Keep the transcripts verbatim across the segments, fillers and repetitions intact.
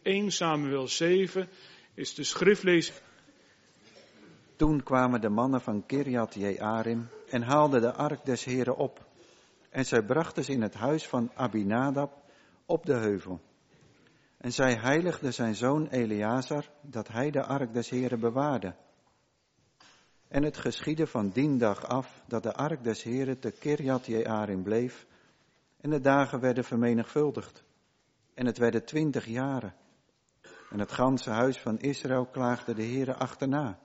eerste Samuel zeven is de schriftlezing. Toen kwamen de mannen van Kirjat Jearim en haalden de ark des Heren op. En zij brachten ze in het huis van Abinadab op de heuvel. En zij heiligden zijn zoon Eleazar, dat hij de ark des Heren bewaarde. En het geschiedde van dien dag af, dat de ark des Heren te Kirjat Jearim bleef. En de dagen werden vermenigvuldigd. En het werden twintig jaren. En het ganse huis van Israël klaagde de Heren achterna.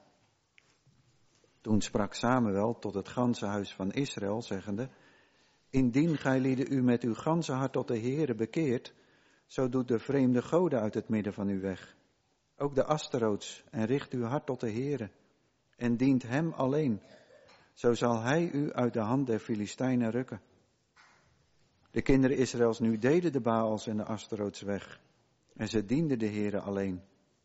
Toen sprak Samuel tot het ganse huis van Israël, zeggende: Indien gijlieden u met uw ganse hart tot de Heere bekeert, zo doet de vreemde goden uit het midden van u weg. Ook de Asteroots, en richt uw hart tot de Heere, en dient hem alleen. Zo zal hij u uit de hand der Filistijnen rukken. De kinderen Israëls nu deden de Baals en de Asteroots weg, en ze dienden de Heere alleen.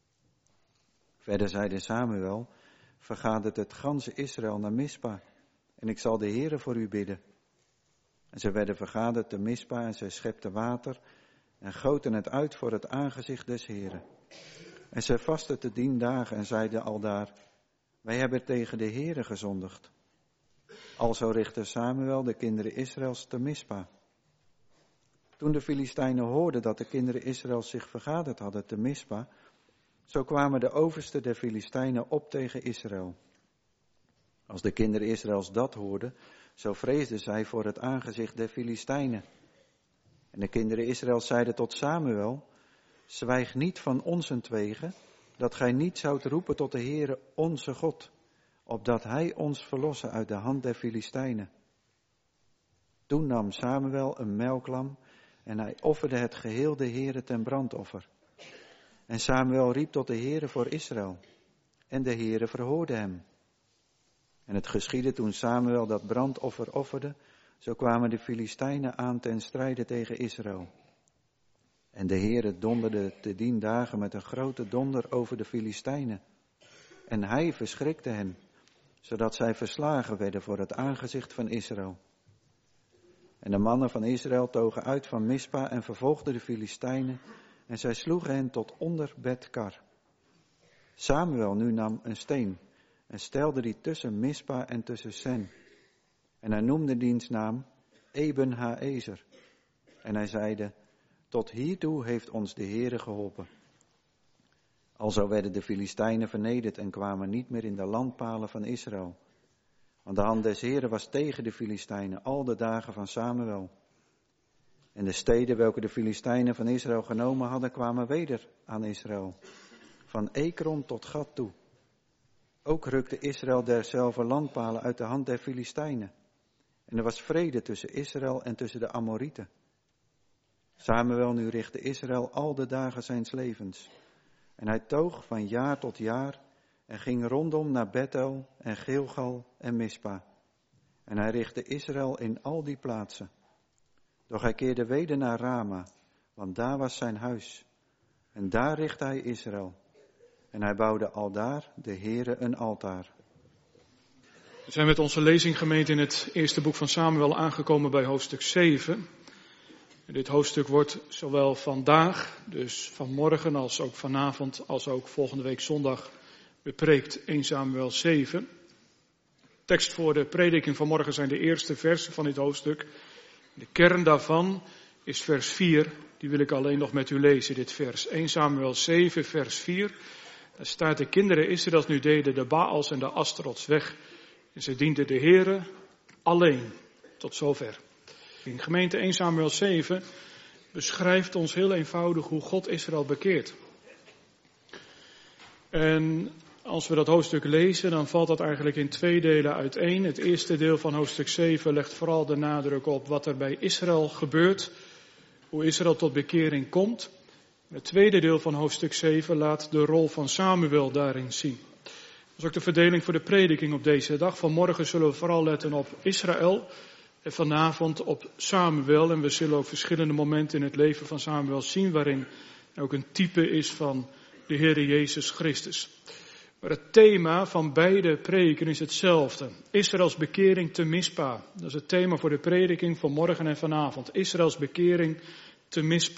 Verder zeide Samuel: Vergadert het ganse Israël naar Mispa, en ik zal de Heere voor u bidden. En ze werden vergaderd te Mispa, en zij schepten water, en goten het uit voor het aangezicht des Heeren. En zij vastten te dien dagen, en zeiden aldaar: Wij hebben tegen de Heere gezondigd. Alzo richtte Samuel de kinderen Israëls te Mispa. Toen de Filistijnen hoorden dat de kinderen Israëls zich vergaderd hadden te Mispa, zo kwamen de oversten der Filistijnen op tegen Israël. Als de kinderen Israëls dat hoorden, zo vreesden zij voor het aangezicht der Filistijnen. En de kinderen Israëls zeiden tot Samuel: Zwijg niet van onsentwege, dat gij niet zoudt roepen tot de Heere onze God, opdat hij ons verlosse uit de hand der Filistijnen. Toen nam Samuel een melklam en hij offerde het geheel de Heere ten brandoffer. En Samuel riep tot de Heere voor Israël, en de Heere verhoorde hem. En het geschiedde toen Samuel dat brandoffer offerde, zo kwamen de Filistijnen aan ten strijde tegen Israël. En de Heere donderde te dien dagen met een grote donder over de Filistijnen. En hij verschrikte hen, zodat zij verslagen werden voor het aangezicht van Israël. En de mannen van Israël togen uit van Mispa en vervolgden de Filistijnen, en zij sloegen hen tot onder Bet-kar. Samuel nu nam een steen en stelde die tussen Mispa en tussen Sen. En hij noemde diens naam Eben-Haezer. En hij zeide: Tot hiertoe heeft ons de Heere geholpen. Alzo werden de Filistijnen vernederd en kwamen niet meer in de landpalen van Israël. Want de hand des Heeren was tegen de Filistijnen al de dagen van Samuel. En de steden welke de Filistijnen van Israël genomen hadden, kwamen weder aan Israël. Van Ekron tot Gat toe. Ook rukte Israël derzelfde landpalen uit de hand der Filistijnen. En er was vrede tussen Israël en tussen de Amorieten. Samuel nu richtte Israël al de dagen zijns levens. En hij toog van jaar tot jaar en ging rondom naar Bethel en Gilgal en Mispa. En hij richtte Israël in al die plaatsen. Doch hij keerde weder naar Rama, want daar was zijn huis. En daar richtte hij Israël. En hij bouwde aldaar de Heere een altaar. We zijn met onze lezinggemeente in het eerste boek van Samuel aangekomen bij hoofdstuk zeven. En dit hoofdstuk wordt zowel vandaag, dus vanmorgen, als ook vanavond, als ook volgende week zondag bepreekt. eerste Samuel zeven. Tekst voor de prediking van morgen zijn de eerste versen van dit hoofdstuk. De kern daarvan is vers vier. Die wil ik alleen nog met u lezen, dit vers. eerste Samuel zeven, vers vier. Daar staat: De kinderen Israëls nu deden de Baals en de Asterots weg. En ze dienden de Heere alleen. Tot zover. In gemeente eerste Samuel zeven beschrijft ons heel eenvoudig hoe God Israël bekeert. En als we dat hoofdstuk lezen, dan valt dat eigenlijk in twee delen uiteen. Het eerste deel van hoofdstuk zeven legt vooral de nadruk op wat er bij Israël gebeurt. Hoe Israël tot bekering komt. Het tweede deel van hoofdstuk zeven laat de rol van Samuel daarin zien. Dat is ook de verdeling voor de prediking op deze dag. Vanmorgen zullen we vooral letten op Israël en vanavond op Samuel. En we zullen ook verschillende momenten in het leven van Samuel zien waarin ook een type is van de Heere Jezus Christus. Maar het thema van beide prediken is hetzelfde. Israëls bekering te Mispa. Dat is het thema voor de prediking van morgen en vanavond. Israëls bekering te Mispa.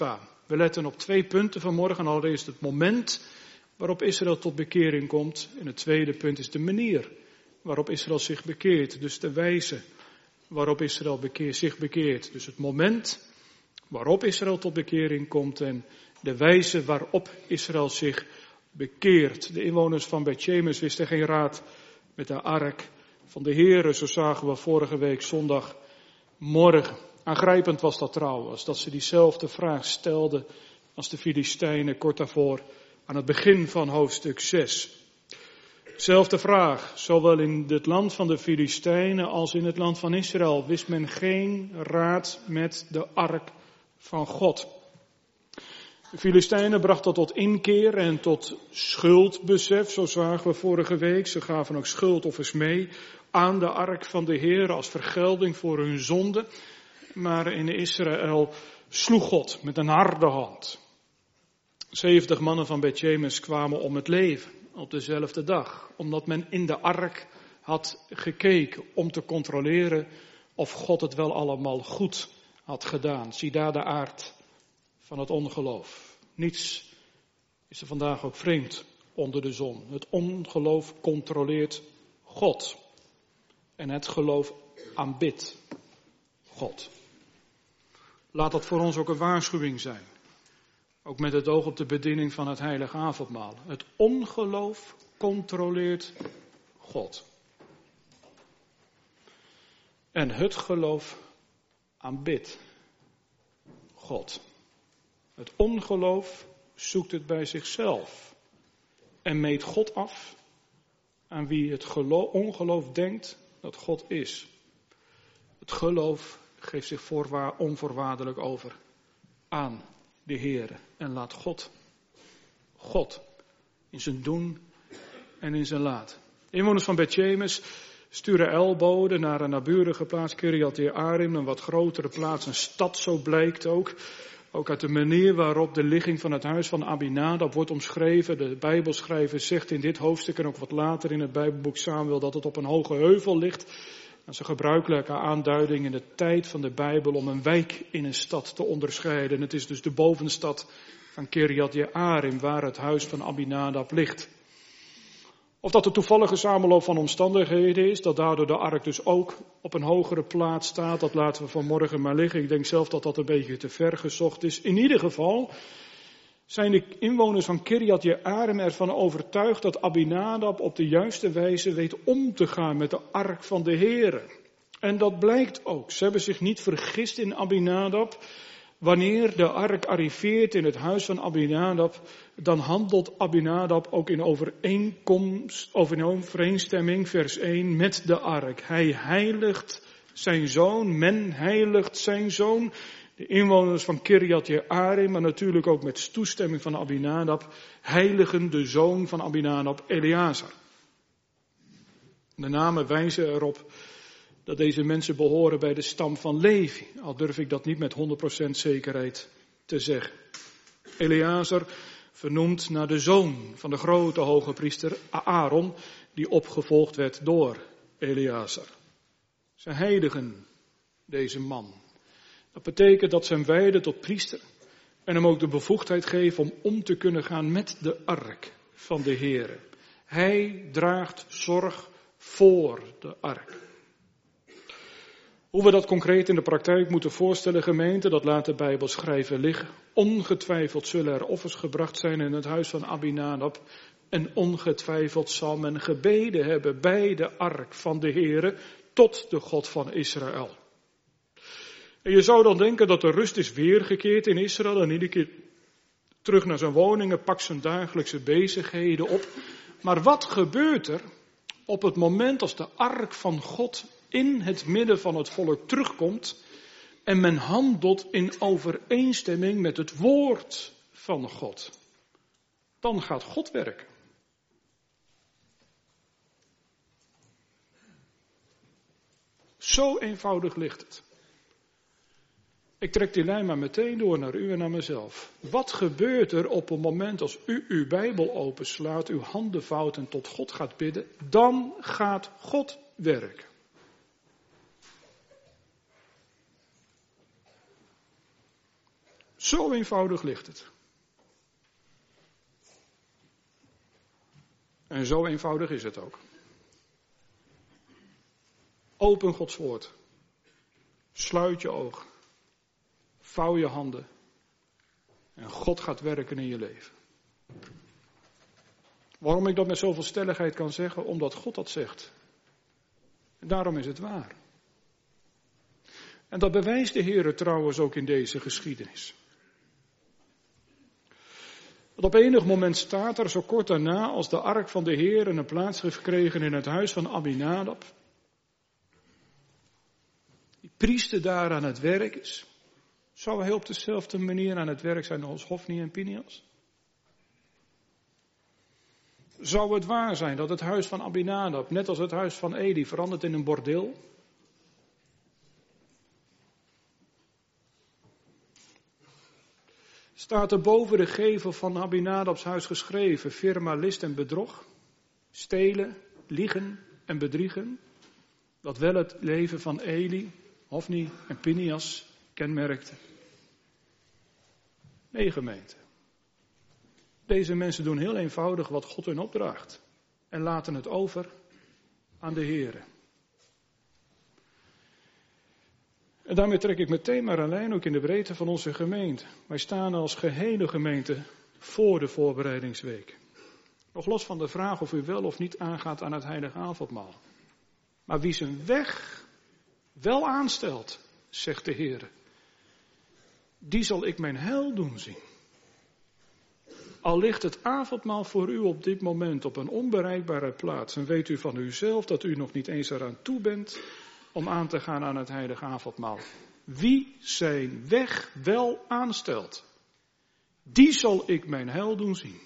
We letten op twee punten vanmorgen. Allereerst het moment waarop Israël tot bekering komt. En het tweede punt is de manier waarop Israël zich bekeert. Dus de wijze waarop Israël bekeer, zich bekeert. Dus het moment waarop Israël tot bekering komt en de wijze waarop Israël zich bekeert. De inwoners van Beth-Shemesh wisten geen raad met de ark van de Heere. Zo zagen we vorige week zondagmorgen. Aangrijpend was dat trouwens, dat ze diezelfde vraag stelden als de Filistijnen kort daarvoor aan het begin van hoofdstuk zes. Zelfde vraag, zowel in het land van de Filistijnen als in het land van Israël wist men geen raad met de ark van God. De Filistijnen brachten tot inkeer en tot schuldbesef, zo zagen we vorige week. Ze gaven ook schuldoffers mee aan de ark van de Heer als vergelding voor hun zonde. Maar in Israël sloeg God met een harde hand. Zeventig mannen van Beth-Shemesh kwamen om het leven op dezelfde dag. Omdat men in de ark had gekeken om te controleren of God het wel allemaal goed had gedaan. Zie daar de aard van het ongeloof. Niets is er vandaag ook vreemd onder de zon. Het ongeloof controleert God. En het geloof aanbidt God. Laat dat voor ons ook een waarschuwing zijn. Ook met het oog op de bediening van het heilige avondmaal. Het ongeloof controleert God. En het geloof aanbidt God. Het ongeloof zoekt het bij zichzelf. En meet God af aan wie het geloof, ongeloof denkt dat God is. Het geloof geeft zich voorwaar, onvoorwaardelijk over aan de Heere. En laat God, God, in zijn doen en in zijn laten. Inwoners van Beth-Shemesh sturen elboden naar een naburige plaats, Kirjat Jearim, een wat grotere plaats, een stad, zo blijkt ook. Ook uit de manier waarop de ligging van het huis van Abinadab wordt omschreven. De Bijbelschrijver zegt in dit hoofdstuk en ook wat later in het Bijbelboek Samuel dat het op een hoge heuvel ligt. Dat is een gebruikelijke aanduiding in de tijd van de Bijbel om een wijk in een stad te onderscheiden. Het is dus de bovenstad van Kirjat Jearim waar het huis van Abinadab ligt. Of dat de toevallige samenloop van omstandigheden is, dat daardoor de ark dus ook op een hogere plaats staat, dat laten we vanmorgen maar liggen. Ik denk zelf dat dat een beetje te ver gezocht is. In ieder geval zijn de inwoners van Kirjat Jearim ervan overtuigd dat Abinadab op de juiste wijze weet om te gaan met de ark van de Heere. En dat blijkt ook. Ze hebben zich niet vergist in Abinadab. Wanneer de ark arriveert in het huis van Abinadab, dan handelt Abinadab ook in overeenkomst, over in overeenstemming, vers één, met de ark. Hij heiligt zijn zoon, men heiligt zijn zoon. De inwoners van Kirjat Jearim, maar natuurlijk ook met toestemming van Abinadab, heiligen de zoon van Abinadab, Eleazar. De namen wijzen erop dat deze mensen behoren bij de stam van Levi, al durf ik dat niet met honderd procent zekerheid te zeggen. Eleazar vernoemd naar de zoon van de grote hoge priester Aaron, die opgevolgd werd door Eleazar. Ze heiligen deze man. Dat betekent dat ze hem wijden tot priester en hem ook de bevoegdheid geven om om te kunnen gaan met de ark van de Heere. Hij draagt zorg voor de ark. Hoe we dat concreet in de praktijk moeten voorstellen, gemeente, dat laat de Bijbel schrijven liggen. Ongetwijfeld zullen er offers gebracht zijn in het huis van Abinadab. En ongetwijfeld zal men gebeden hebben bij de ark van de Heere tot de God van Israël. En je zou dan denken dat de rust is weergekeerd in Israël en iedere keer terug naar zijn woningen, pakt zijn dagelijkse bezigheden op. Maar wat gebeurt er op het moment als de ark van God in het midden van het volk terugkomt en men handelt in overeenstemming met het woord van God? Dan gaat God werken. Zo eenvoudig ligt het. Ik trek die lijn maar meteen door naar u en naar mezelf. Wat gebeurt er op het moment als u uw Bijbel openslaat, uw handen vouwt en tot God gaat bidden? Dan gaat God werken. Zo eenvoudig ligt het. En zo eenvoudig is het ook. Open Gods woord. Sluit je ogen. Vouw je handen. En God gaat werken in je leven. Waarom ik dat met zoveel stelligheid kan zeggen? Omdat God dat zegt. En daarom is het waar. En dat bewijst de Heer trouwens ook in deze geschiedenis. Want op enig moment staat er, zo kort daarna, als de ark van de Heer een plaats heeft gekregen in het huis van Abinadab. Die priester daar aan het werk is. Zou hij op dezelfde manier aan het werk zijn als Hofni en Pinchas? Zou het waar zijn dat het huis van Abinadab, net als het huis van Eli, verandert in een bordeel? Staat er boven de gevel van Abinadabs huis geschreven, firma, list en bedrog, stelen, liegen en bedriegen, dat wel het leven van Eli, Hofni en Pinchas kenmerkte? Nee, gemeente. Deze mensen doen heel eenvoudig wat God hun opdraagt en laten het over aan de Heere. En daarmee trek ik meteen maar een lijn ook in de breedte van onze gemeente. Wij staan als gehele gemeente voor de voorbereidingsweek. Nog los van de vraag of u wel of niet aangaat aan het heilige avondmaal. Maar wie zijn weg wel aanstelt, zegt de Heere, die zal ik mijn heil doen zien. Al ligt het avondmaal voor u op dit moment op een onbereikbare plaats en weet u van uzelf dat u nog niet eens eraan toe bent om aan te gaan aan het heilige avondmaal. Wie zijn weg wel aanstelt, die zal ik mijn heil doen zien.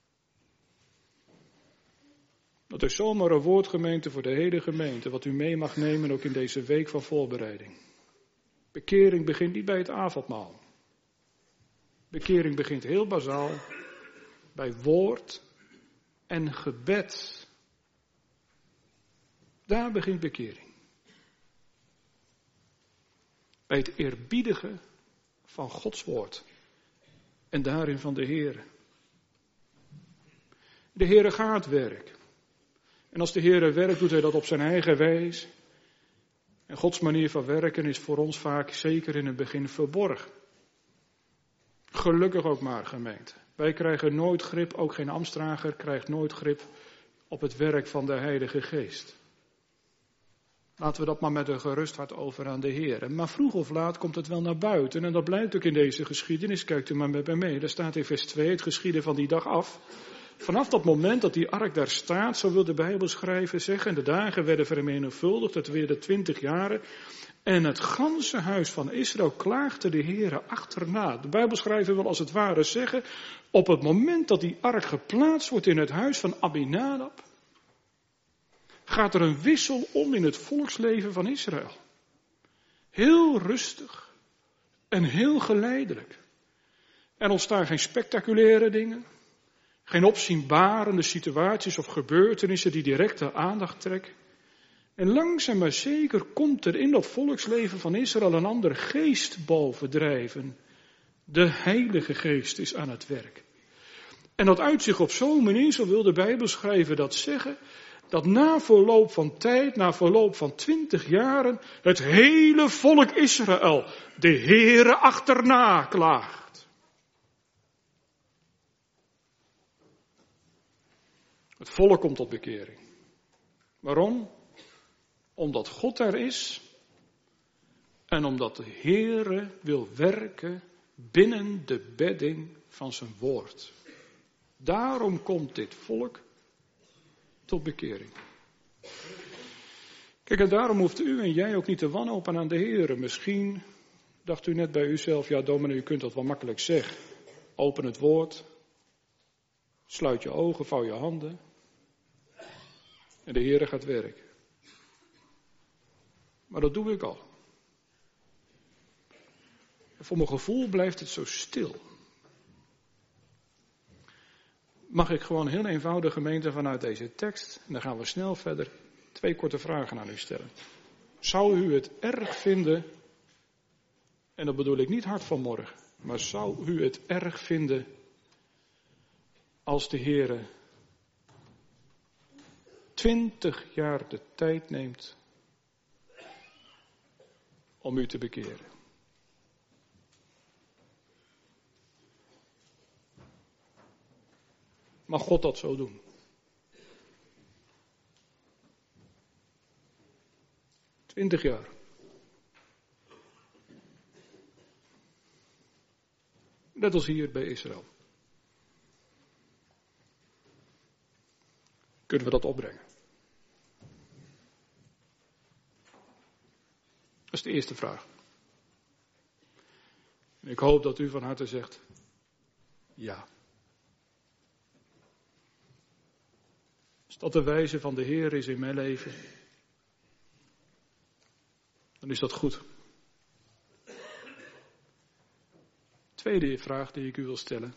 Dat is zomaar een woordgemeente voor de hele gemeente, wat u mee mag nemen ook in deze week van voorbereiding. Bekering begint niet bij het avondmaal. Bekering begint heel bazaal bij woord en gebed. Daar begint bekering. Bij het eerbiedigen van Gods woord. En daarin van de Heere. De Heere gaat werk. En als de Heere werkt, doet hij dat op zijn eigen wijze. En Gods manier van werken is voor ons vaak zeker in het begin verborgen. Gelukkig ook maar, gemeente. Wij krijgen nooit grip, ook geen Amstrager krijgt nooit grip op het werk van de Heilige Geest. Laten we dat maar met een gerust hart over aan de Heer. Maar vroeg of laat komt het wel naar buiten. En dat blijkt ook in deze geschiedenis. Kijkt u maar met mij mee. Daar staat in vers twee het geschieden van die dag af. Vanaf dat moment dat die ark daar staat, zo wil de Bijbelschrijver zeggen, en de dagen werden vermenigvuldigd, het werden twintig jaren. En het ganse huis van Israël klaagde de Heere achterna. De Bijbelschrijver wil als het ware zeggen, op het moment dat die ark geplaatst wordt in het huis van Abinadab, gaat er een wissel om in het volksleven van Israël. Heel rustig en heel geleidelijk. Er ontstaan geen spectaculaire dingen, geen opzienbarende situaties of gebeurtenissen die direct de aandacht trekken. En langzaam maar zeker komt er in dat volksleven van Israël een andere geest bovendrijven. De Heilige Geest is aan het werk. En dat uit zich op zo'n manier, zo wil de Bijbelschrijver dat zeggen, dat na verloop van tijd, na verloop van twintig jaren, het hele volk Israël de Heere achterna klaagt. Het volk komt tot bekering. Waarom? Omdat God er is en omdat de Heere wil werken binnen de bedding van zijn woord. Daarom komt dit volk tot bekering. Kijk, en daarom hoeft u en jij ook niet te wanhopen aan de Heere. Misschien dacht u net bij uzelf, ja dominee, u kunt dat wel makkelijk zeggen. Open het woord, sluit je ogen, vouw je handen en de Heere gaat werken. Maar dat doe ik al. En voor mijn gevoel blijft het zo stil. Mag ik gewoon heel eenvoudig, gemeente, vanuit deze tekst, en dan gaan we snel verder, twee korte vragen aan u stellen. Zou u het erg vinden, en dat bedoel ik niet hard van morgen, Maar zou u het erg vinden als de Heere twintig jaar de tijd neemt om u te bekeren? Mag God dat zo doen? Twintig jaar. Net als hier bij Israël. Kunnen we dat opbrengen? Dat is de eerste vraag. En ik hoop dat u van harte zegt, ja. Als dat de wijze van de Heer is in mijn leven, dan is dat goed. Tweede vraag die ik u wil stellen.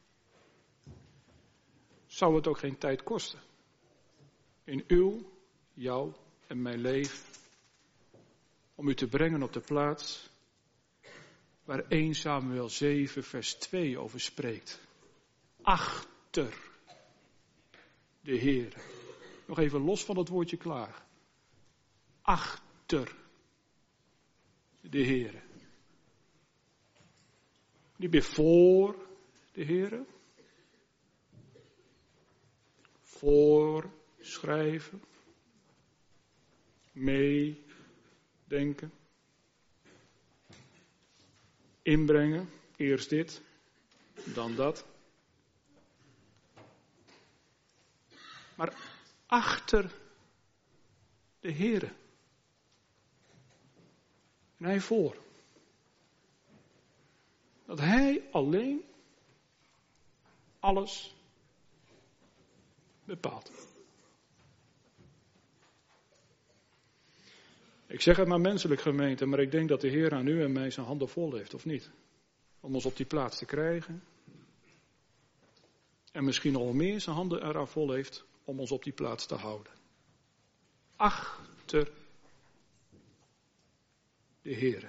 Zou het ook geen tijd kosten? In uw, jou en mijn leven. Om u te brengen op de plaats waar Eerste Samuel zeven vers twee over spreekt. Achter de Heer. Nog even los van het woordje klaar. Achter de Heer. Niet meer voor de Heer. Voor schrijven. Meedenken. Inbrengen. Eerst dit, dan dat. Maar achter de Heere. En hij voor. Dat hij alleen alles bepaalt. Ik zeg het maar menselijk, gemeente, maar ik denk dat de Heer aan u en mij zijn handen vol heeft, of niet? Om ons op die plaats te krijgen. En misschien nog meer zijn handen eraan vol heeft om ons op die plaats te houden. Achter de Heer.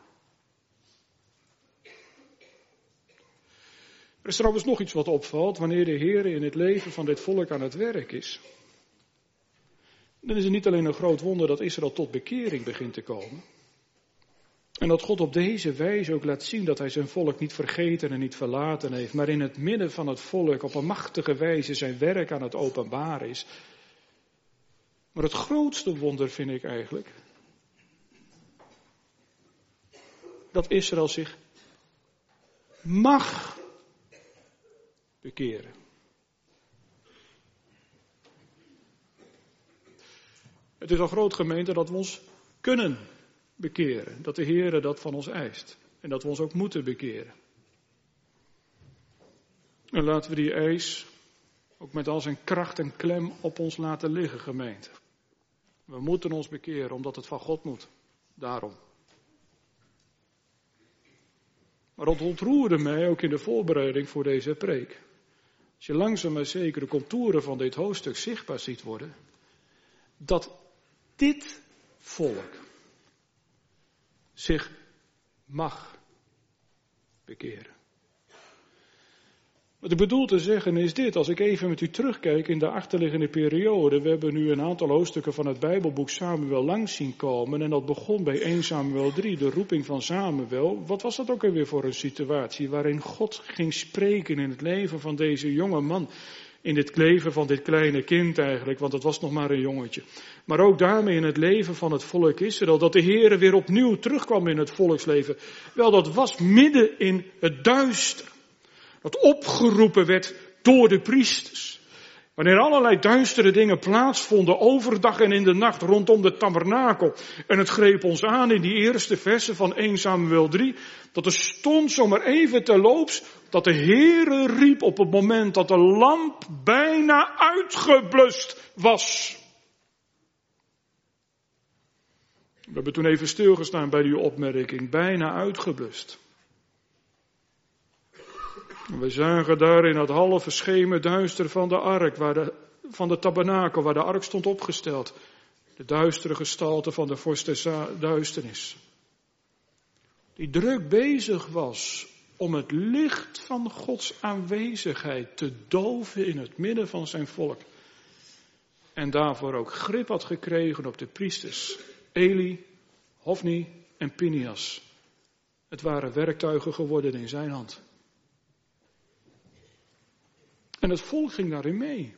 Er is trouwens nog iets wat opvalt. Wanneer de Heer in het leven van dit volk aan het werk is, dan is het niet alleen een groot wonder dat Israël tot bekering begint te komen. En dat God op deze wijze ook laat zien dat hij zijn volk niet vergeten en niet verlaten heeft, maar in het midden van het volk op een machtige wijze zijn werk aan het openbaren is. Maar het grootste wonder vind ik eigenlijk dat Israël zich mag bekeren. Het is al groot, gemeente, dat we ons kunnen bekeren. Dat de Heere dat van ons eist. En dat we ons ook moeten bekeren. En laten we die eis ook met al zijn kracht en klem op ons laten liggen, gemeente. We moeten ons bekeren omdat het van God moet. Daarom. Maar het ontroerde mij ook in de voorbereiding voor deze preek. Als je langzaam maar zeker de contouren van dit hoofdstuk zichtbaar ziet worden, dat dit volk zich mag bekeren. Wat ik bedoel te zeggen is dit, als ik even met u terugkijk in de achterliggende periode. We hebben nu een aantal hoofdstukken van het Bijbelboek Samuel langs zien komen. En dat begon bij Eerste Samuel drie, de roeping van Samuel. Wat was dat ook alweer voor een situatie waarin God ging spreken in het leven van deze jonge man. In dit leven van dit kleine kind eigenlijk, want het was nog maar een jongetje. Maar ook daarmee in het leven van het volk Israël, dat de Heere weer opnieuw terugkwam in het volksleven. Wel, dat was midden in het duister. Dat opgeroepen werd door de priesters. Wanneer allerlei duistere dingen plaatsvonden, overdag en in de nacht rondom de tabernakel. En het greep ons aan in die eerste versen van Eerste Samuel drie. Dat er stond zomaar even terloops dat de Heere riep op het moment dat de lamp bijna uitgeblust was. We hebben toen even stilgestaan bij die opmerking, bijna uitgeblust. We zagen daar in het halve schemerduister van de ark, waar de, van de tabernakel, waar de ark stond opgesteld. De duistere gestalte van de vorst der duisternis. Die druk bezig was om het licht van Gods aanwezigheid te doven in het midden van zijn volk. En daarvoor ook grip had gekregen op de priesters, Eli, Hofni en Pinias. Het waren werktuigen geworden in zijn hand. En het volk ging daarin mee.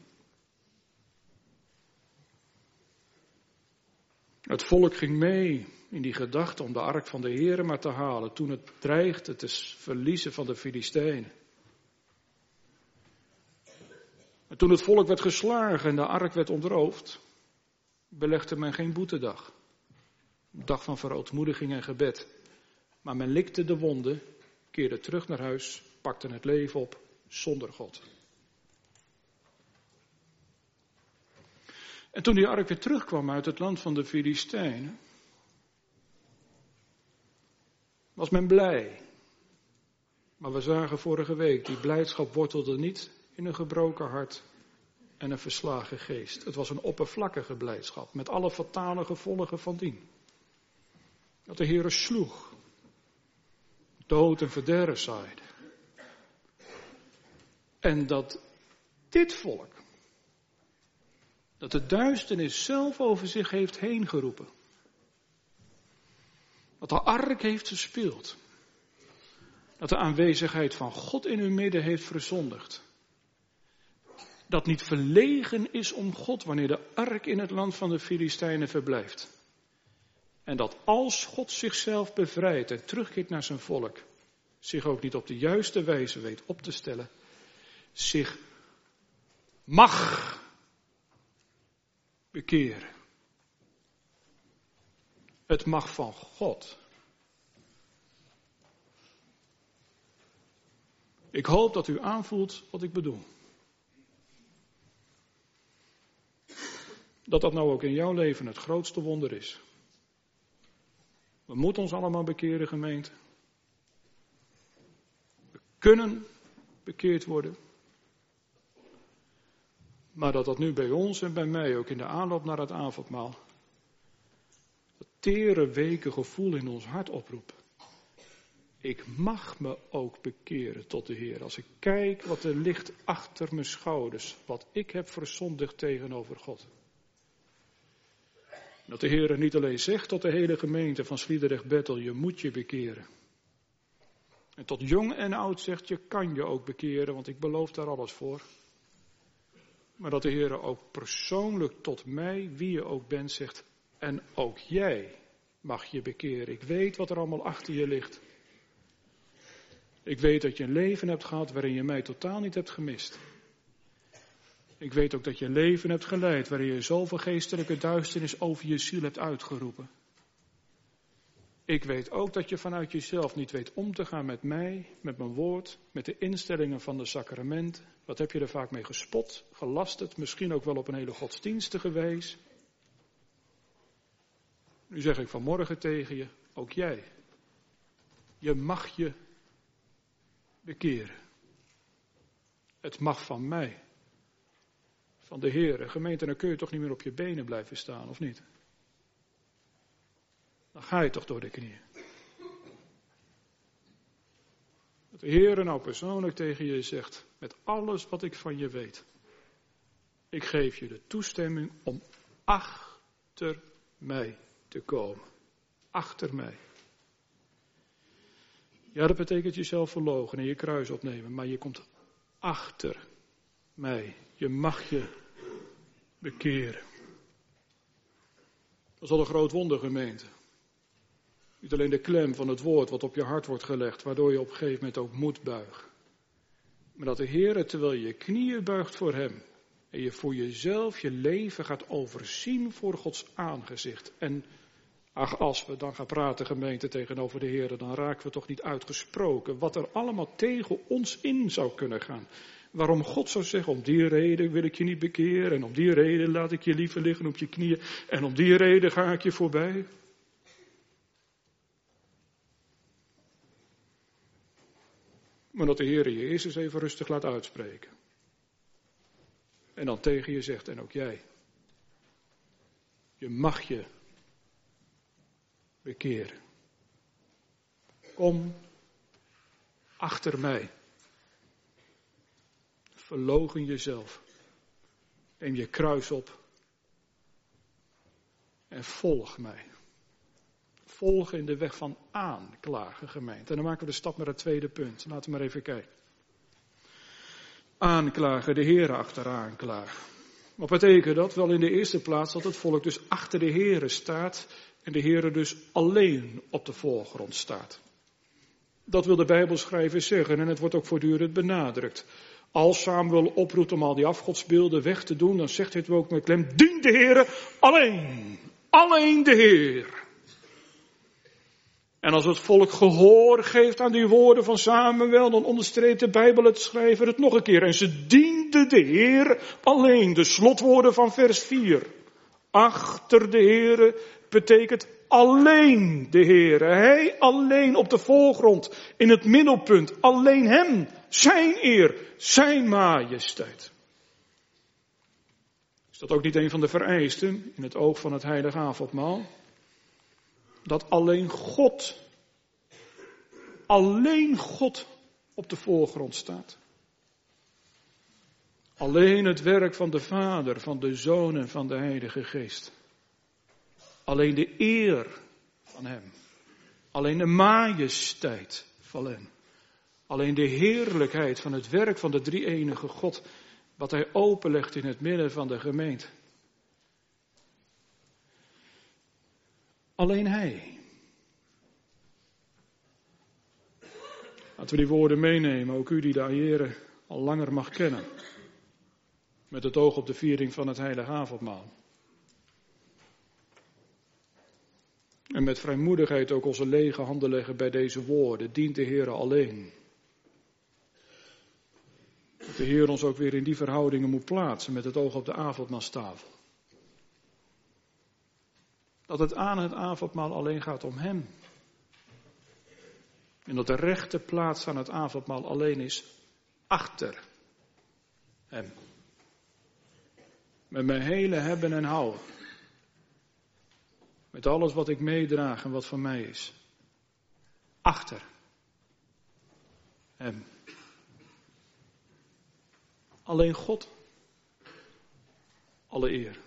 Het volk ging mee in die gedachte om de ark van de Heere maar te halen, toen het dreigde te verliezen van de Filistijnen. En toen het volk werd geslagen en de ark werd ontroofd, belegde men geen boetedag. Een dag van verootmoediging en gebed. Maar men likte de wonden, keerde terug naar huis, pakte het leven op zonder God. En toen die ark weer terugkwam uit het land van de Filistijnen, was men blij. Maar we zagen vorige week, die blijdschap wortelde niet in een gebroken hart en een verslagen geest. Het was een oppervlakkige blijdschap, met alle fatale gevolgen van dien. Dat de Heere sloeg, dood en verderf zaaide. En dat dit volk, dat de duisternis zelf over zich heeft heen geroepen. Dat de ark heeft gespeeld. Dat de aanwezigheid van God in hun midden heeft verzondigd. Dat niet verlegen is om God wanneer de ark in het land van de Filistijnen verblijft. En dat als God zichzelf bevrijdt en terugkeert naar zijn volk, zich ook niet op de juiste wijze weet op te stellen, zich mag bekeren. Het mag van God. Ik hoop dat u aanvoelt wat ik bedoel. Dat dat nou ook in jouw leven het grootste wonder is. We moeten ons allemaal bekeren, gemeente. We kunnen bekeerd worden. Maar dat dat nu bij ons en bij mij, ook in de aanloop naar het avondmaal, dat tere weken gevoel in ons hart oproept. Ik mag me ook bekeren tot de Heer. Als ik kijk wat er ligt achter mijn schouders, wat ik heb verzondigd tegenover God. Dat de Heer niet alleen zegt tot de hele gemeente van Sliedrecht-Bethel, je moet je bekeren. En tot jong en oud zegt, je kan je ook bekeren, want ik beloof daar alles voor. Maar dat de Heer ook persoonlijk tot mij, wie je ook bent, zegt, en ook jij mag je bekeren. Ik weet wat er allemaal achter je ligt. Ik weet dat je een leven hebt gehad waarin je mij totaal niet hebt gemist. Ik weet ook dat je een leven hebt geleid waarin je zoveel geestelijke duisternis over je ziel hebt uitgeroepen. Ik weet ook dat je vanuit jezelf niet weet om te gaan met mij, met mijn woord, met de instellingen van de sacramenten. Wat heb je er vaak mee gespot, gelasterd, misschien ook wel op een hele godsdienstige wijze. Nu zeg ik vanmorgen tegen je, ook jij. Je mag je bekeren. Het mag van mij. Van de Heere. Gemeente, dan kun je toch niet meer op je benen blijven staan, of niet? Dan ga je toch door de knieën. Dat de Heere nou persoonlijk tegen je zegt, met alles wat ik van je weet. Ik geef je de toestemming om achter mij te komen. Achter mij. Ja, dat betekent jezelf verloochenen en je kruis opnemen, maar je komt achter mij. Je mag je bekeren. Dat is al een groot wonder, gemeente. Niet alleen de klem van het woord wat op je hart wordt gelegd, waardoor je op een gegeven moment ook moet buigen. Maar dat de Heer, terwijl je je knieën buigt voor Hem, en je voor jezelf je leven gaat overzien voor Gods aangezicht. En ach, als we dan gaan praten, gemeente, tegenover de Heer, dan raken we toch niet uitgesproken wat er allemaal tegen ons in zou kunnen gaan. Waarom God zou zeggen, om die reden wil ik je niet bekeren, en om die reden laat ik je liever liggen op je knieën, en om die reden ga ik je voorbij. Maar dat de Heer je eerst eens even rustig laat uitspreken. En dan tegen je zegt, en ook jij. Je mag je bekeren. Kom achter mij. Verloochen jezelf. Neem je kruis op. En volg mij. Volg in de weg van aanklagen, gemeente. En dan maken we de stap naar het tweede punt. Laten we maar even kijken. Aanklagen, de Heere achteraan klagen. Wat betekent dat? Wel in de eerste plaats dat het volk dus achter de Heere staat en de Heere dus alleen op de voorgrond staat. Dat wil de Bijbelschrijver zeggen en het wordt ook voortdurend benadrukt. Als Samuel oproept om al die afgodsbeelden weg te doen, dan zegt hij het ook met klem, dien de Heere alleen, alleen de Heer. En als het volk gehoor geeft aan die woorden van Samuel, dan onderstreept de Bijbel het schrijver het nog een keer. En ze dienden de Heer alleen. De slotwoorden van vers vier. Achter de Heer betekent alleen de Heer. Hij alleen op de voorgrond, in het middelpunt. Alleen hem, zijn eer, zijn majesteit. Is dat ook niet een van de vereisten in het oog van het heilige avondmaal? Dat alleen God, alleen God op de voorgrond staat. Alleen het werk van de Vader, van de Zoon en van de Heilige Geest. Alleen de eer van Hem. Alleen de majesteit van Hem. Alleen de heerlijkheid van het werk van de drie-enige God, wat Hij openlegt in het midden van de gemeente. Alleen Hij. Laten we die woorden meenemen, ook u die de Heere al langer mag kennen. Met het oog op de viering van het heilige avondmaal. En met vrijmoedigheid ook onze lege handen leggen bij deze woorden. Dient de Heere alleen. Dat de Heer ons ook weer in die verhoudingen moet plaatsen met het oog op de avondmaalstafel. Dat het aan het avondmaal alleen gaat om Hem. En dat de rechte plaats aan het avondmaal alleen is achter Hem. Met mijn hele hebben en houden. Met alles wat ik meedraag en wat van mij is. Achter Hem. Alleen God. Alle eer.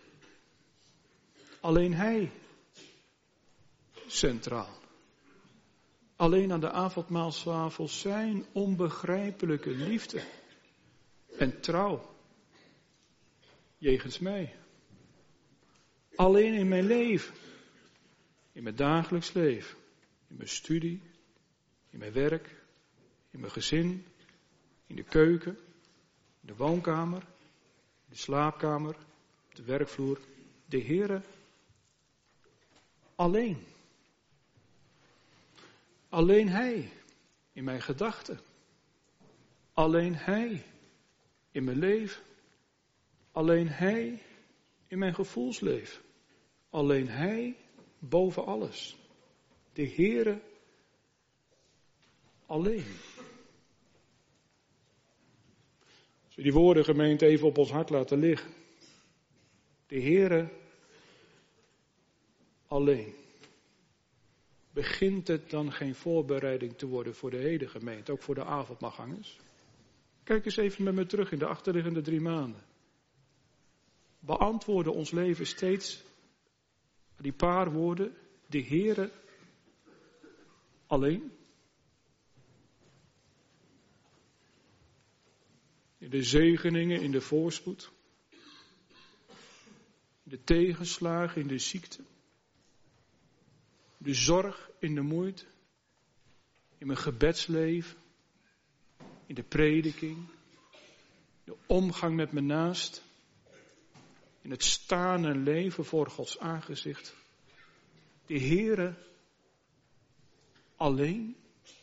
Alleen Hij. Centraal. Alleen aan de avondmaalstafel zijn onbegrijpelijke liefde en trouw. Jegens mij. Alleen in mijn leven. In mijn dagelijks leven. In mijn studie. In mijn werk. In mijn gezin. In de keuken. In de woonkamer. In de slaapkamer. Op de werkvloer. De Heere. Alleen. Alleen Hij. In mijn gedachten. Alleen Hij. In mijn leven. Alleen Hij in mijn gevoelsleven. Alleen Hij boven alles. De Heere alleen. Als we die woorden, gemeente, even op ons hart laten liggen. De Heere alleen. Begint het dan geen voorbereiding te worden voor de hele gemeente, ook voor de avondmaalgangers? Kijk eens even met me terug in de achterliggende drie maanden. Beantwoorden ons leven steeds die paar woorden, de Heere alleen? In de zegeningen, in de voorspoed, in de tegenslagen, in de ziekte, de zorg, in de moeite, in mijn gebedsleven, in de prediking, de omgang met mijn naast, in het staan en leven voor Gods aangezicht. De Heere alleen.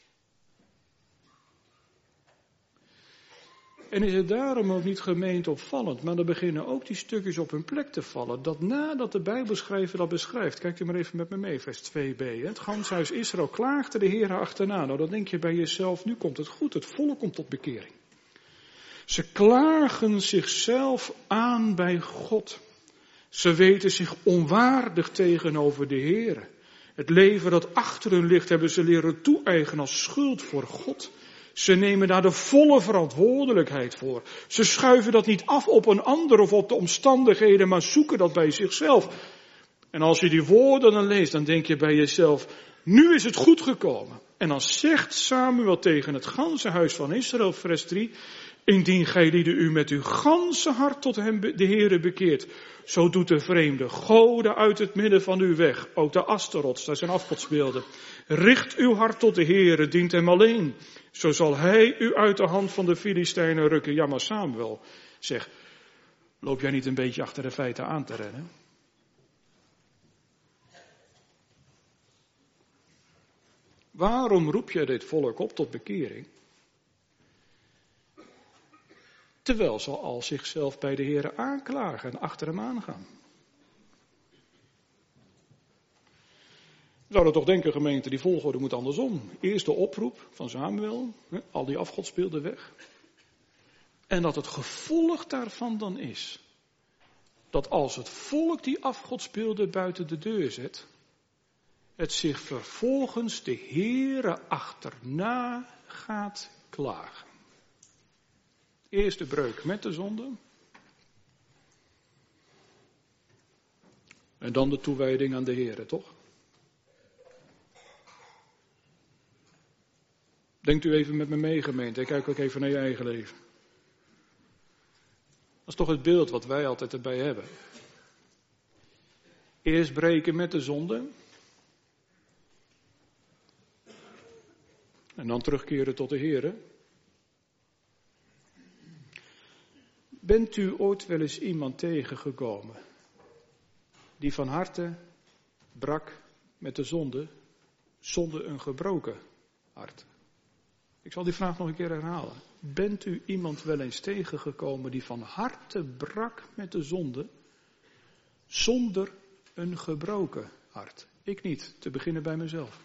En is het daarom ook niet gemeend opvallend, maar dan beginnen ook die stukjes op hun plek te vallen, dat nadat de Bijbelschrijver dat beschrijft, kijk u maar even met me mee, vers twee b, het ganshuis Israël klaagde de Heere achterna. Nou, dan denk je bij jezelf, nu komt het goed, het volk komt tot bekering. Ze klagen zichzelf aan bij God. Ze weten zich onwaardig tegenover de Heere. Het leven dat achter hun ligt hebben ze leren toe-eigenen als schuld voor God. Ze nemen daar de volle verantwoordelijkheid voor. Ze schuiven dat niet af op een ander of op de omstandigheden, maar zoeken dat bij zichzelf. En als je die woorden dan leest, dan denk je bij jezelf, nu is het goed gekomen. En dan zegt Samuel tegen het ganse huis van Israël, vers drie, indien gij lieden u met uw ganse hart tot hem, de Heere, bekeert, zo doet de vreemde goden uit het midden van u weg, ook de Astarots, dat zijn afgodsbeelden. Richt uw hart tot de Heere, dient hem alleen, zo zal hij u uit de hand van de Filistijnen rukken. Ja, maar Samuel, zeg, loop jij niet een beetje achter de feiten aan te rennen? Waarom roep je dit volk op tot bekering? Terwijl ze al zichzelf bij de Heere aanklagen en achter hem aangaan. We zouden toch denken, gemeente, die volgorde moet andersom. Eerst de oproep van Samuel, al die afgodsbeelden weg. En dat het gevolg daarvan dan is, dat als het volk die afgodsbeelden buiten de deur zet, het zich vervolgens de Heere achterna gaat klagen. Eerst de breuk met de zonde. En dan de toewijding aan de Heere, toch? Denkt u even met me mee, gemeente. Kijk ook even naar je eigen leven. Dat is toch het beeld wat wij altijd erbij hebben. Eerst breken met de zonde. En dan terugkeren tot de Heere. Bent u ooit wel eens iemand tegengekomen die van harte brak met de zonde zonder een gebroken hart? Ik zal die vraag nog een keer herhalen. Bent u iemand wel eens tegengekomen die van harte brak met de zonde zonder een gebroken hart? Ik niet, te beginnen bij mezelf.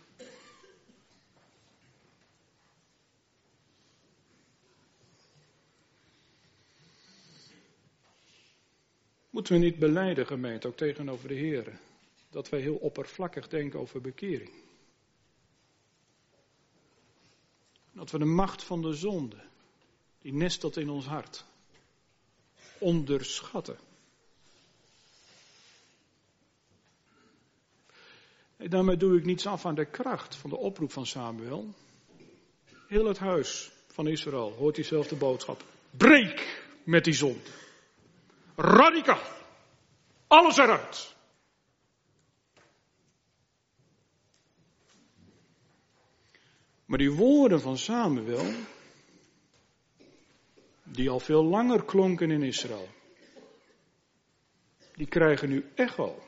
Moeten we niet belijden, gemeente, ook tegenover de Heer, dat wij heel oppervlakkig denken over bekering? Dat we de macht van de zonde, die nestelt in ons hart, onderschatten. En daarmee doe ik niets af aan de kracht van de oproep van Samuel. Heel het huis van Israël hoort diezelfde boodschap. Breek met die zonde. Radicaal. Alles eruit. Maar die woorden van Samuel, die al veel langer klonken in Israël, die krijgen nu echo.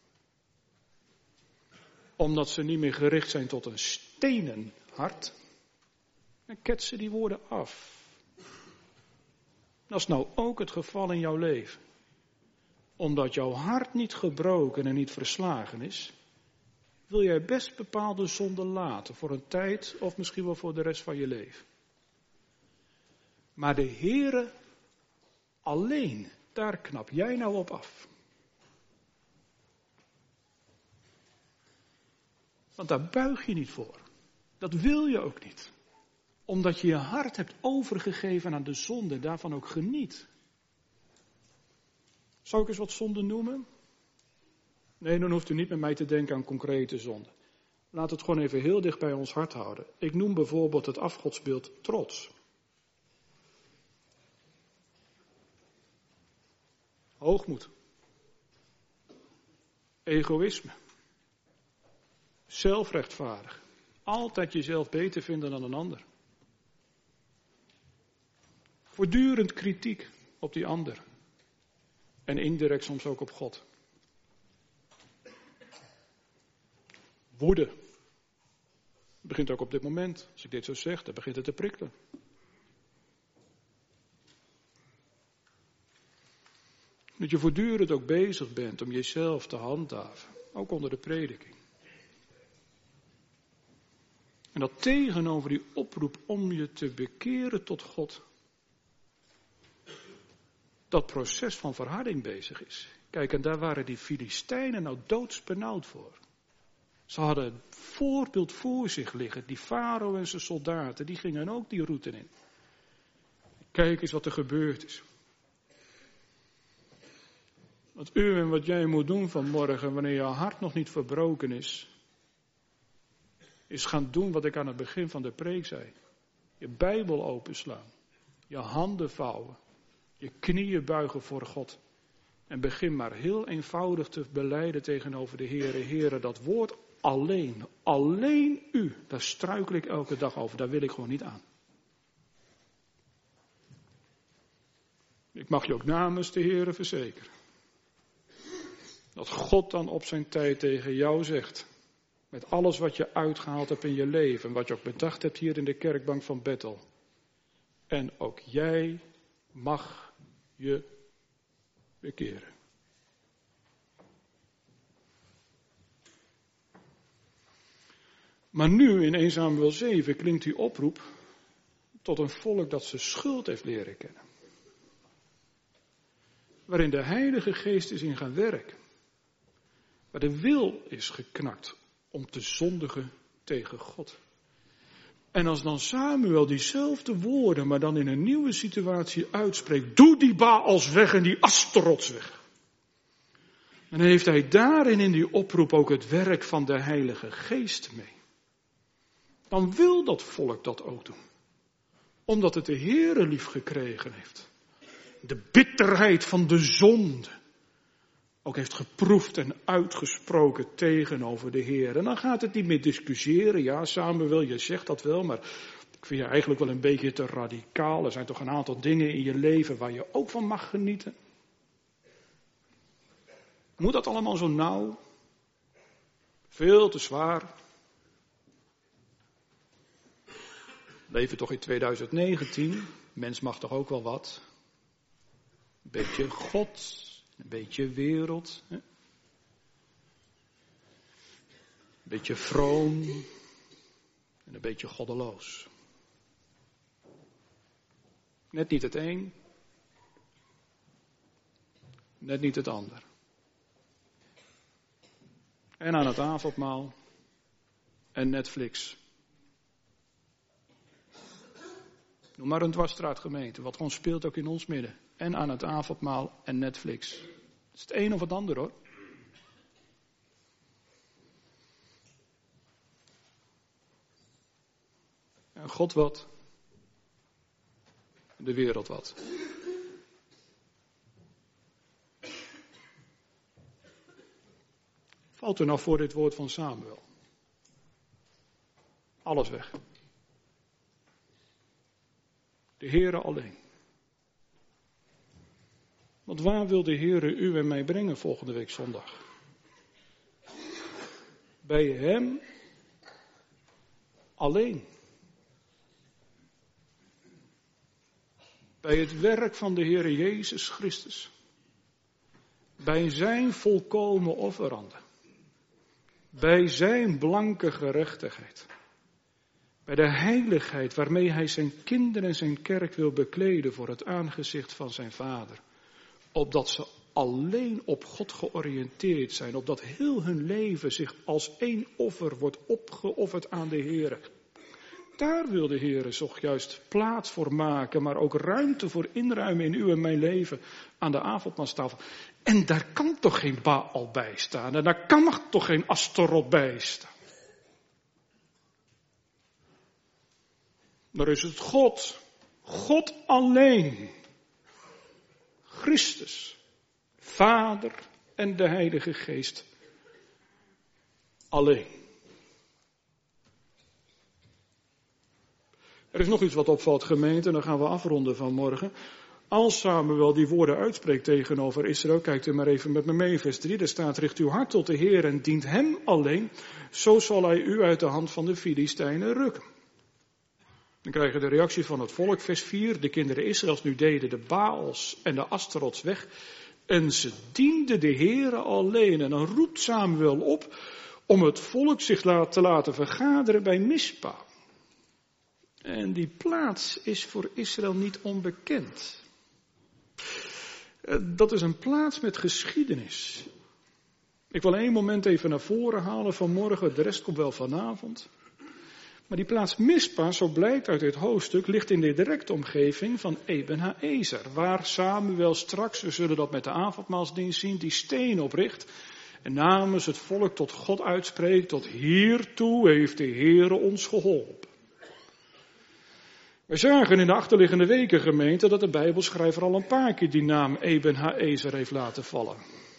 Omdat ze niet meer gericht zijn tot een stenen hart, dan ketsen die woorden af. Dat is nou ook het geval in jouw leven. Omdat jouw hart niet gebroken en niet verslagen is, wil jij best bepaalde zonden laten voor een tijd of misschien wel voor de rest van je leven. Maar de Heere alleen, daar knap jij nou op af. Want daar buig je niet voor. Dat wil je ook niet. Omdat je je hart hebt overgegeven aan de zonde, daarvan ook geniet. Zou ik eens wat zonden noemen? Nee, dan hoeft u niet met mij te denken aan concrete zonden. Laat het gewoon even heel dicht bij ons hart houden. Ik noem bijvoorbeeld het afgodsbeeld trots. Hoogmoed. Egoïsme. Zelfrechtvaardig. Altijd jezelf beter vinden dan een ander. Voortdurend kritiek op die ander. En indirect soms ook op God. Woede. Het begint ook op dit moment. Als ik dit zo zeg, dan begint het te prikkelen. Dat je voortdurend ook bezig bent om jezelf te handhaven. Ook onder de prediking. En dat tegenover die oproep om je te bekeren tot God, dat proces van verharding bezig is. Kijk, en daar waren die Filistijnen nou doodsbenauwd voor. Ze hadden een voorbeeld voor zich liggen. Die farao en zijn soldaten, die gingen ook die route in. Kijk eens wat er gebeurd is. Wat u en wat jij moet doen vanmorgen, wanneer je hart nog niet verbroken is, is gaan doen wat ik aan het begin van de preek zei. Je Bijbel openslaan. Je handen vouwen. Je knieën buigen voor God. En begin maar heel eenvoudig te belijden tegenover de Heere. Heere, dat woord alleen, alleen u, daar struikel ik elke dag over. Daar wil ik gewoon niet aan. Ik mag je ook namens de Heere verzekeren. Dat God dan op zijn tijd tegen jou zegt. Met alles wat je uitgehaald hebt in je leven. Wat je ook bedacht hebt hier in de kerkbank van Bethel. En ook jij mag je bekeren. Maar nu in Eerste Samuel zeven klinkt die oproep tot een volk dat zijn schuld heeft leren kennen. Waarin de Heilige Geest is in gaan werken. Waar de wil is geknakt om te zondigen tegen God. En als dan Samuel diezelfde woorden, maar dan in een nieuwe situatie uitspreekt. Doe die Baals weg en die Astarots weg. Dan heeft hij daarin in die oproep ook het werk van de Heilige Geest mee. Dan wil dat volk dat ook doen. Omdat het de Heere lief gekregen heeft. De bitterheid van de zonde ook heeft geproefd en uitgesproken tegenover de Heer. En dan gaat het niet meer discussiëren. Ja, Samuel, je zegt dat wel, maar ik vind je eigenlijk wel een beetje te radicaal. Er zijn toch een aantal dingen in je leven waar je ook van mag genieten. Moet dat allemaal zo nauw? Veel te zwaar. We leven toch in twintig negentien. Mens mag toch ook wel wat? Een beetje God. Een beetje wereld. Hè? Een beetje vroom. En een beetje goddeloos. Net niet het een. Net niet het ander. En aan het avondmaal. En Netflix. Noem maar een dwarsstraatgemeente. Wat gewoon speelt ook in ons midden. En aan het avondmaal en Netflix. Het is het een of het ander hoor. En God wat. De wereld wat. Valt u nou voor dit woord van Samuel? Alles weg. De Heere alleen. Want waar wil de Heere u en mij brengen volgende week zondag? Bij Hem alleen. Bij het werk van de Heere Jezus Christus. Bij zijn volkomen offerande. Bij zijn blanke gerechtigheid. Bij de heiligheid waarmee hij zijn kinderen en zijn kerk wil bekleden voor het aangezicht van zijn Vader. Opdat ze alleen op God georiënteerd zijn. Opdat heel hun leven zich als één offer wordt opgeofferd aan de Heer. Daar wil de Heer toch juist plaats voor maken. Maar ook ruimte voor inruimen in uw en mijn leven aan de avondmaalstafel. En daar kan toch geen Baal bij staan. En daar kan toch geen Astarot bij staan. Daar is het God. God alleen. Christus, Vader en de Heilige Geest alleen. Er is nog iets wat opvalt, gemeente, en dan gaan we afronden vanmorgen. Als Samuel die woorden uitspreekt tegenover Israël, kijkt u maar even met me mee, vers drie, er staat, richt uw hart tot de Heer en dient hem alleen, zo zal hij u uit de hand van de Filistijnen rukken. Dan krijgen we de reactie van het volk, vers vier. De kinderen Israëls nu deden de Baals en de Astarots weg. En ze dienden de Heere alleen. En dan roept Samuel op om het volk zich te laten vergaderen bij Mispa. En die plaats is voor Israël niet onbekend. Dat is een plaats met geschiedenis. Ik wil één moment even naar voren halen vanmorgen, de rest komt wel vanavond. Maar die plaats Mispa, zo blijkt uit dit hoofdstuk, ligt in de directe omgeving van Eben Haezer. Waar Samuel straks, we zullen dat met de avondmaalsdienst zien, die steen opricht. En namens het volk tot God uitspreekt, tot hiertoe heeft de Heere ons geholpen. Wij zagen in de achterliggende weken gemeente dat de Bijbelschrijver al een paar keer die naam Eben Haezer heeft laten vallen.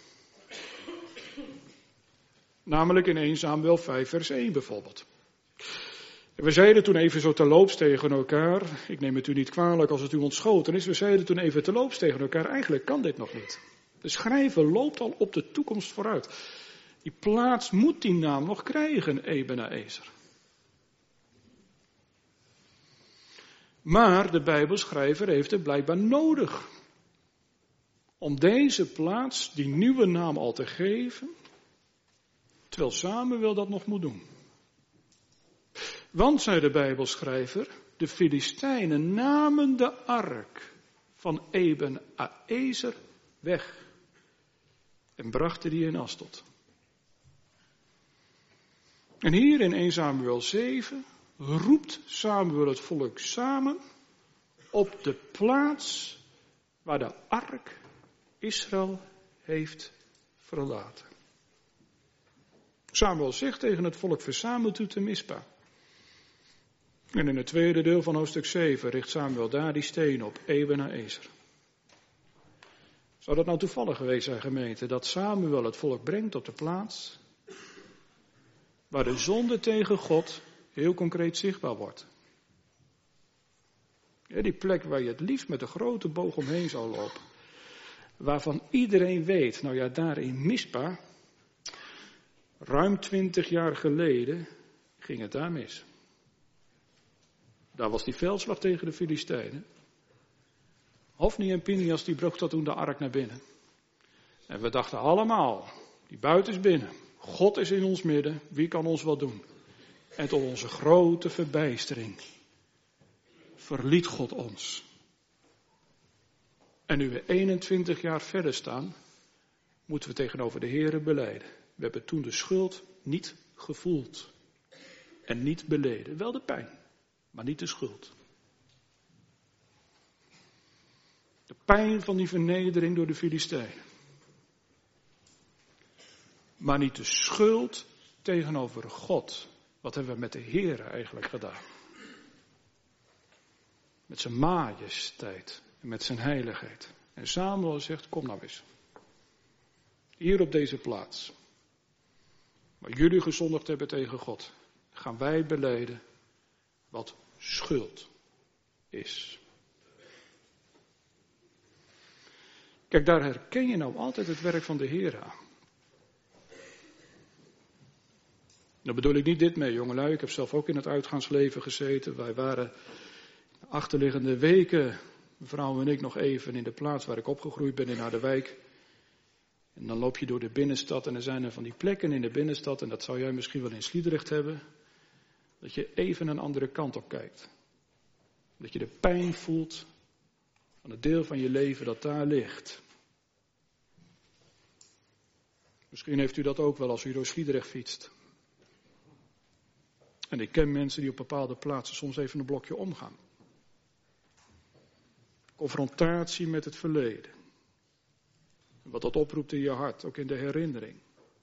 Namelijk in eerste Samuel vijf vers één bijvoorbeeld. We zeiden toen even zo terloops tegen elkaar, ik neem het u niet kwalijk als het u ontschoten is, we zeiden toen even terloops tegen elkaar, eigenlijk kan dit nog niet. De schrijver loopt al op de toekomst vooruit. Die plaats moet die naam nog krijgen, Eben Haezer. Maar de Bijbelschrijver heeft het blijkbaar nodig om deze plaats, die nieuwe naam al te geven, terwijl Samuel dat nog moet doen. Want, zei de Bijbelschrijver, de Filistijnen namen de ark van Eben Haezer weg en brachten die in Asdod. En hier in eerste Samuel zeven roept Samuel het volk samen op de plaats waar de ark Israël heeft verlaten. Samuel zegt tegen het volk, verzamelt u te Mispa. En in het tweede deel van hoofdstuk zeven richt Samuel daar die steen op, Eben Haezer. Zou dat nou toevallig geweest zijn, gemeente, dat Samuel het volk brengt op de plaats waar de zonde tegen God heel concreet zichtbaar wordt? Ja, die plek waar je het liefst met een grote boog omheen zou lopen. Waarvan iedereen weet, nou ja, daar in Mispa, ruim twintig jaar geleden ging het daar mis. Daar was die veldslag tegen de Filistijnen. Hofni en Pinias die brachten toen de ark naar binnen. En we dachten allemaal, die buiten is binnen. God is in ons midden, wie kan ons wat doen? En tot onze grote verbijstering verliet God ons. En nu we eenentwintig jaar verder staan, moeten we tegenover de Heere belijden. We hebben toen de schuld niet gevoeld en niet beleden. Wel de pijn, maar niet de schuld. De pijn van die vernedering door de Filistijnen. Maar niet de schuld tegenover God. Wat hebben we met de Heere eigenlijk gedaan? Met zijn majesteit en met zijn heiligheid. En Samuel zegt, kom nou eens. Hier op deze plaats. Waar jullie gezondigd hebben tegen God. Gaan wij belijden wat schuld is. Kijk, daar herken je nou altijd het werk van de Heer aan. Daar bedoel ik niet dit mee, jongelui. Ik heb zelf ook in het uitgaansleven gezeten. Wij waren de achterliggende weken, mevrouw en ik, nog even in de plaats waar ik opgegroeid ben in Harderwijk. En dan loop je door de binnenstad en er zijn er van die plekken in de binnenstad, en dat zou jij misschien wel in Sliedrecht hebben, dat je even een andere kant op kijkt. Dat je de pijn voelt van het deel van je leven dat daar ligt. Misschien heeft u dat ook wel als u door Sliedrecht fietst. En ik ken mensen die op bepaalde plaatsen soms even een blokje omgaan. Confrontatie met het verleden. Wat dat oproept in je hart, ook in de herinnering.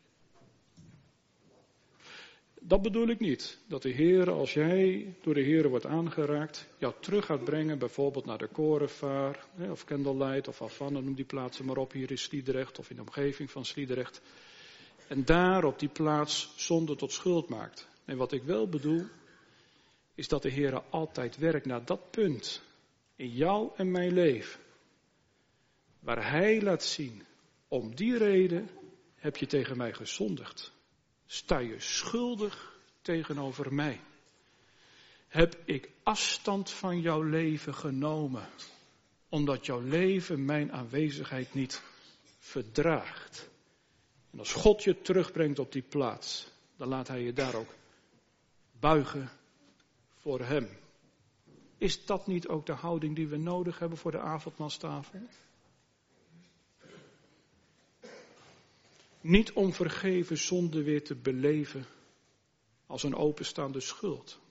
Dat bedoel ik niet. Dat de Heer, als jij door de Heer wordt aangeraakt, jou terug gaat brengen, bijvoorbeeld naar de Korenvaar, of Candlelight, of Avanne, noem die plaatsen maar op, hier in Sliedrecht, of in de omgeving van Sliedrecht. En daar op die plaats zonde tot schuld maakt. En wat ik wel bedoel, is dat de Heer altijd werkt naar dat punt in jou en mijn leven. Waar Hij laat zien, om die reden heb je tegen mij gezondigd. Sta je schuldig tegenover mij. Heb ik afstand van jouw leven genomen, omdat jouw leven mijn aanwezigheid niet verdraagt. En als God je terugbrengt op die plaats, dan laat Hij je daar ook buigen voor Hem. Is dat niet ook de houding die we nodig hebben voor de avondmaalstafel? Niet om vergeven zonde weer te beleven als een openstaande schuld.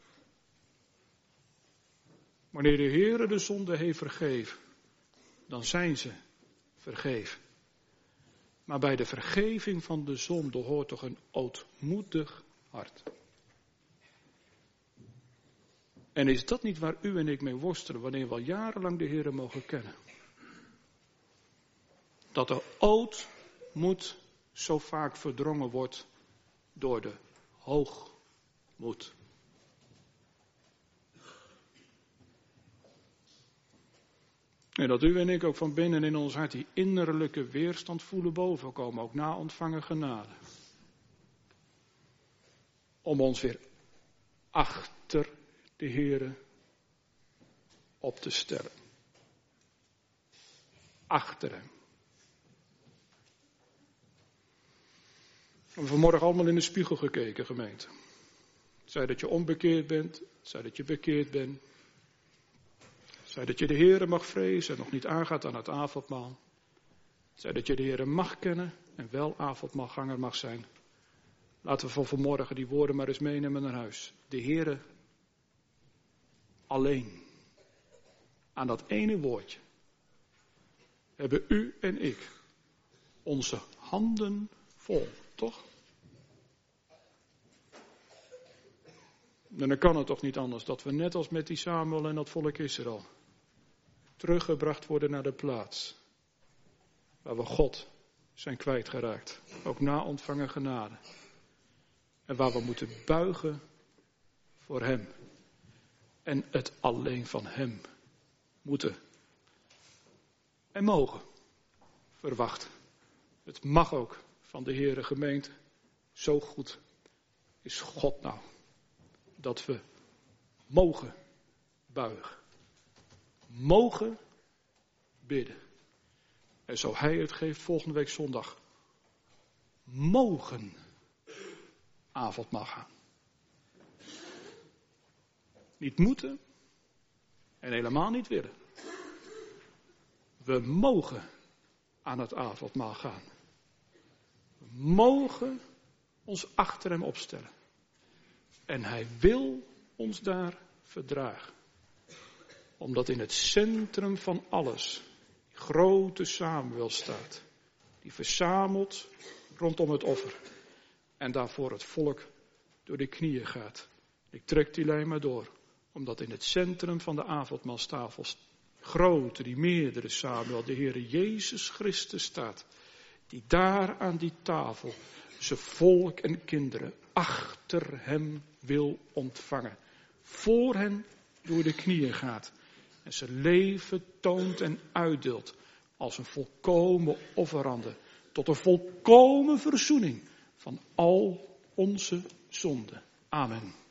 Wanneer de Heere de zonde heeft vergeven, dan zijn ze vergeven. Maar bij de vergeving van de zonde hoort toch een ootmoedig hart. En is dat niet waar u en ik mee worstelen wanneer we al jarenlang de Heere mogen kennen? Dat de ootmoed zo vaak verdrongen wordt door de hoogmoed. En dat u en ik ook van binnen in ons hart die innerlijke weerstand voelen bovenkomen, ook na ontvangen genade. Om ons weer achter de Heere op te stellen. Achter hem. We hebben vanmorgen allemaal in de spiegel gekeken, gemeente. Zij dat je onbekeerd bent, zij dat je bekeerd bent. Zij dat je de Heere mag vrezen en nog niet aangaat aan het avondmaal. Zij dat je de Heere mag kennen en wel avondmaalganger mag zijn. Laten we van vanmorgen die woorden maar eens meenemen naar huis. De Heere alleen. Aan dat ene woordje hebben u en ik onze handen vol, toch? En dan kan het toch niet anders dat we net als met die Samuel en dat volk Israël teruggebracht worden naar de plaats waar we God zijn kwijtgeraakt. Ook na ontvangen genade. En waar we moeten buigen voor hem. En het alleen van hem moeten en mogen verwachten. Het mag ook van de Heere gemeente. Zo goed is God nou. Dat we mogen buigen. Mogen bidden. En zo hij het geeft volgende week zondag. Mogen avondmaal gaan. Niet moeten. En helemaal niet willen. We mogen aan het avondmaal gaan. We mogen ons achter hem opstellen. En hij wil ons daar verdragen. Omdat in het centrum van alles die grote Samuel staat. Die verzamelt rondom het offer. En daarvoor het volk door de knieën gaat. Ik trek die lijn maar door. Omdat in het centrum van de avondmaalstafel grote, die meerdere Samuel, de Heere Jezus Christus staat. Die daar aan die tafel zijn volk en kinderen achter hem wil ontvangen. Voor hen door de knieën gaat. En zijn leven toont en uitdeelt als een volkomen offerande. Tot een volkomen verzoening van al onze zonden. Amen.